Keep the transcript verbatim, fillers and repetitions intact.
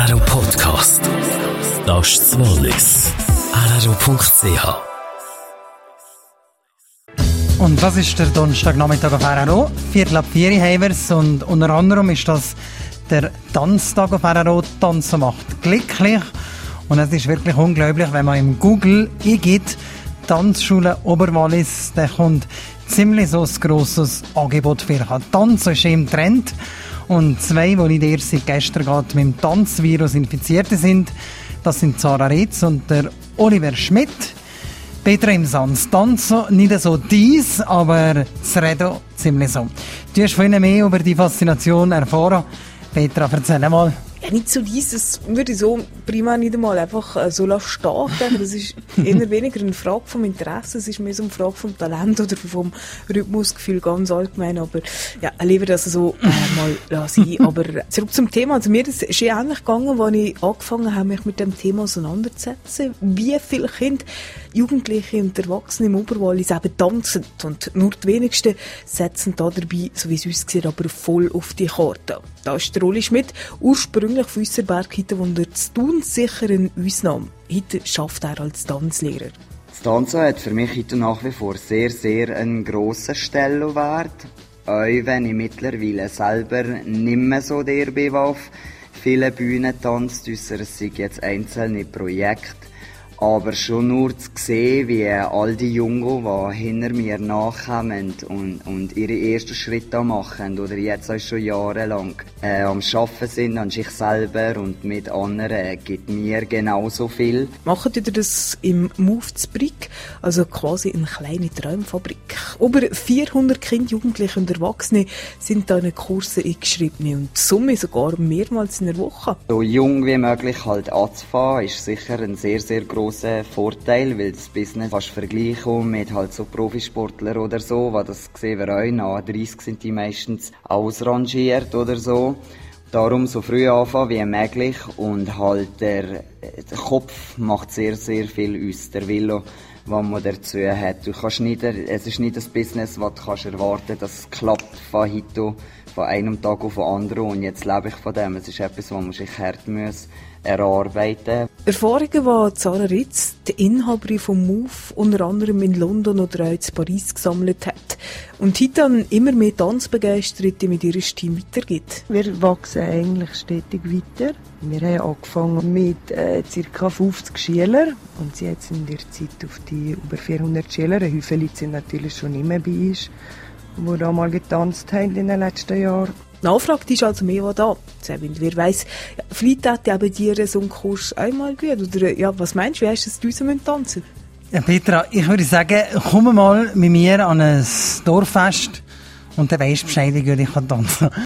R R O Podcast. Das ist das Wallis. R R O Punkt C H. Und das ist der Donnerstagnachmittag auf R R O. Viertel ab vier haben wir es. Und unter anderem ist das der Tanztag auf R R O. Tanzen macht glücklich. Und es ist wirklich unglaublich, wenn man im Google eingibt, Tanzschule Oberwallis, dann kommt ziemlich so ein grosses Angebot für Tanzen ist im Trend. Und zwei, die dir seit gestern gerade mit dem Tanzvirus infiziert sind, das sind Sarah Ritz und der Oliver Schmidt. Petra im Sans. Tanzen nicht so dies, aber das Reden ziemlich so. Du hast vorhin mehr über die Faszination erfahren. Petra, erzähl mal. Ja, nicht so dies, das würde ich so prima nicht einmal einfach äh, so stehen. Das ist eher weniger eine Frage vom Interesse, es ist mehr so eine Frage vom Talent oder vom Rhythmusgefühl ganz allgemein. Aber ja, lieber das so äh, mal lassen. Aber zurück zum Thema. Also mir ist es ähnlich gegangen, als ich angefangen habe, mich mit dem Thema auseinanderzusetzen. Wie viele Kinder, Jugendliche und Erwachsene im Oberwallis eben tanzen. Und nur die wenigsten setzen da dabei, so wie es uns sieht, aber voll auf die Karte. Da ist der Oli Schmidt, ursprünglich von Üsserberg, heute wohnt er zu Thun, sicher eine Ausnahme. Heute arbeitet er als Tanzlehrer. Das Tanzen hat für mich heute nach wie vor sehr, sehr einen grossen Stellenwert. Auch wenn ich mittlerweile selber nicht mehr so der bin, der auf vielen Bühnen tanzt, ausser es sind jetzt einzelne Projekte. Aber schon nur zu sehen, wie all die Jungen, die hinter mir nachkommen und, und ihre ersten Schritte machen oder jetzt auch schon jahrelang äh, am Arbeiten sind, an sich selber und mit anderen, gibt mir genauso viel. Macht ihr das im Move zu Brick, also quasi eine kleine Traumfabrik. Über vierhundert Kinder, Jugendliche und Erwachsene sind da in Kurse eingeschrieben und die Summe sogar mehrmals in der Woche. So jung wie möglich halt anzufangen, ist sicher ein sehr, sehr grosser Vorteil, weil das Business fast vergleichen mit halt so Profisportler oder so, weil das sehen wir auch, nach dreißig sind die meistens ausrangiert oder so. Darum so früh anfangen wie möglich und halt der, der Kopf macht sehr, sehr viel aus, der Wille, was man dazu hat. Du kannst nicht, es ist nicht das Business, was du kannst erwarten, dass es klappt von heute, von einem Tag auf den anderen und jetzt lebe ich von dem. Es ist etwas, was man sich hart muss erarbeiten. Erfahrungen, die Sarah Ritz, die Inhaberin von Move, unter anderem in London oder auch in Paris gesammelt hat. Und heute dann immer mehr Tanzbegeisterte mit ihrem Team weitergibt. Wir wachsen eigentlich stetig weiter. Wir haben angefangen mit äh, ca. fünfzig Schülern und sie jetzt in der Zeit auf die über vierhundert Schüler. Ein Haufen Leute sind natürlich schon nicht mehr bei uns, die da mal getanzt haben in den letzten Jahren. Die Nachfrage ist also mehr da. Wer weiss, ja, vielleicht hätte eben dir so einen Kurs einmal gut. Oder ja, was meinst du, wie hast du es uns tanzen? Ja, Petra, ich würde sagen, komm mal mit mir an ein Dorffest und dann weisst du Bescheid, wie gut ich tanzen kann.